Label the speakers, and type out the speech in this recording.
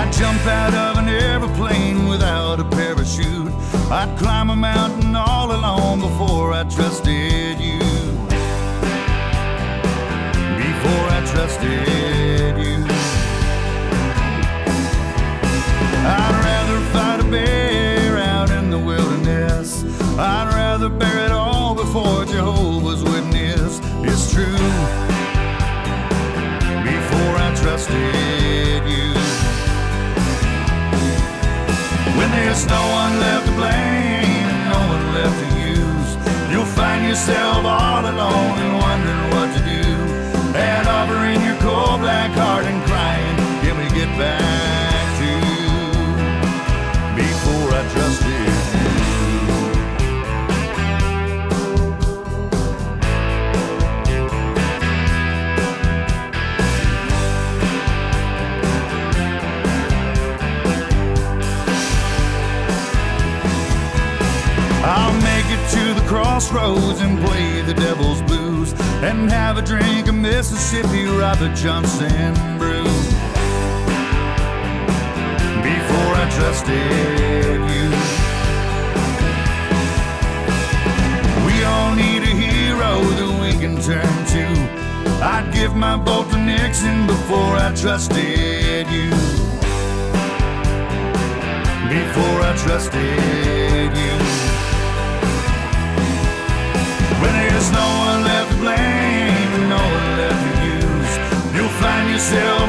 Speaker 1: I'd jump out of an airplane without a parachute. I'd climb a mountain all alone before I trusted you. Before I trusted you. I'd rather fight a bear out in the wilderness. I'd rather bear it all before Jehovah's Witness. It's true. Before I trusted you. When there's no one left to blame, no one left to use, you'll find yourself all alone and wondering what to do. And offering your cold black heart and crying, can we get back to before I trusted you? I'll make it to the crossroads and play the devil's blues and have a drink of Mississippi Robert Johnson brew. Before I trusted you. We all need a hero that we can turn to. I'd give my vote to Nixon before I trusted you. Before I trusted you. When there's no one left to blame and no one left to use, you'll find yourself